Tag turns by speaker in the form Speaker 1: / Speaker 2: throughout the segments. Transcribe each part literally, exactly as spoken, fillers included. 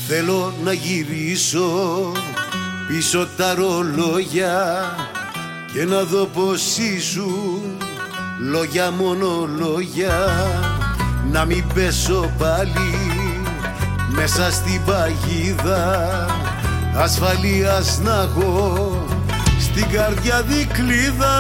Speaker 1: Θέλω να γυρίσω πίσω τα ρολόγια και να δω πως ήσουν λόγια, μόνο λόγια. Να μην πέσω πάλι μέσα στην παγίδα, ασφαλείας να έχω στην καρδιά δικλείδα.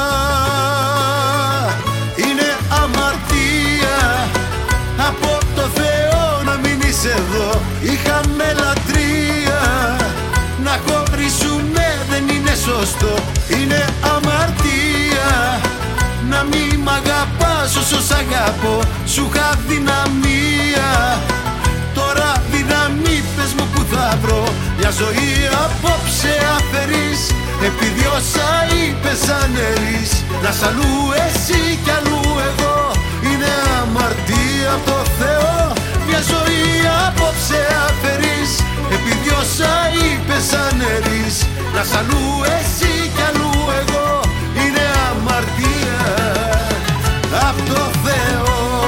Speaker 1: Είναι αμαρτία από το Θεό να μην είσαι εδώ. Είχαμε λατρεία, να χωρίσουμε δεν είναι σωστό. Είναι αμαρτία να μη μ' αγαπάς όσο σ' αγαπώ. Σου είχα δυναμία, τώρα δύναμη πες μου που θα βρω. Μια ζωή απόψε αφαιρείς, επειδή όσα είπες αναιρείς. Να σ' αλλού εσύ κι αλλού εγώ, είναι αμαρτία από το Θεό. Μια ζωή απόψε αφαιρείς, επειδή όσα είπες αναιρείς. Να σ' αλλού εσύ κι αλλού εγώ, είναι αμαρτία από το Θεό.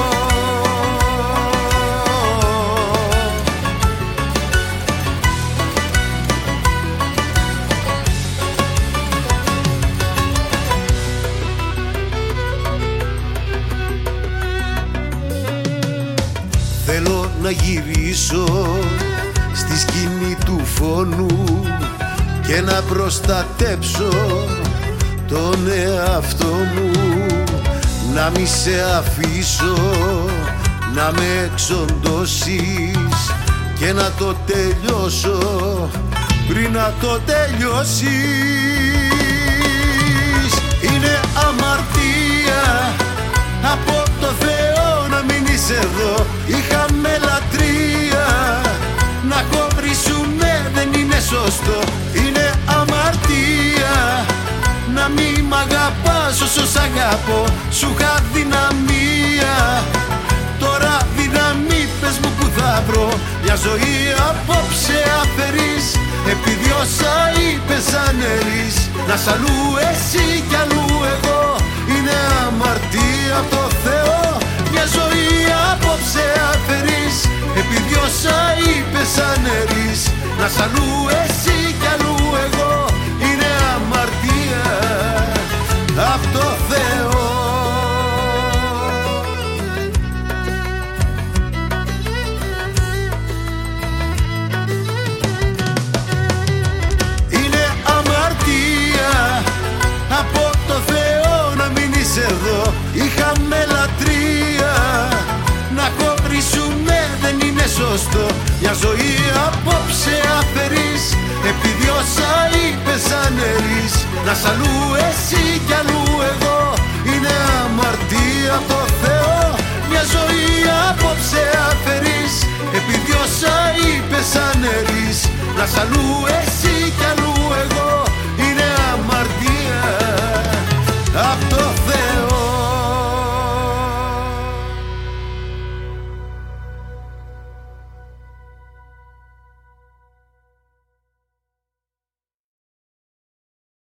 Speaker 1: Θέλω να γυρίσω στη σκηνή του φόνου και να προστατέψω τον εαυτό μου. Να μη σε αφήσω να με εξοντώσεις και να το τελειώσω πριν να το τελειώσεις. Είναι αμαρτία από το Θεό να μην είσαι εδώ. Είχαμε λατρεία, να χωρίσουμε δεν είναι σωστό. Είναι αμαρτία να μη μ' αγαπάς όσο σ' αγαπώ. Σου είχα δυναμία, τώρα δύναμη πες μου που θα βρω. Μια ζωή απόψε αφαιρείς, επειδή όσα είπες αναιρείς. Να σ' αλλού εσύ κι αλλού εγώ, είναι αμαρτία από το Θεό. Μια ζωή απόψε αφαιρείς, επειδή όσα είπες αναιρείς. Να σ' αλλού εσύ κι αλλού εγώ, είναι αμαρτία από το Θεό. Είναι αμαρτία από το Θεό να μην είσαι εδώ. Είχαμε λατρεία, να χωρίσουμε δεν είναι σωστό. Μια ζωή απόψε αφαιρείς, επειδή όσα είπες αναιρείς. Να σ' αλλού εσύ κι αλλού εγώ, είναι αμαρτία από το Θεό. Μια ζωή απόψε αφαιρείς, επειδή όσα είπες αναιρείς. Να σ' αλλού εσύ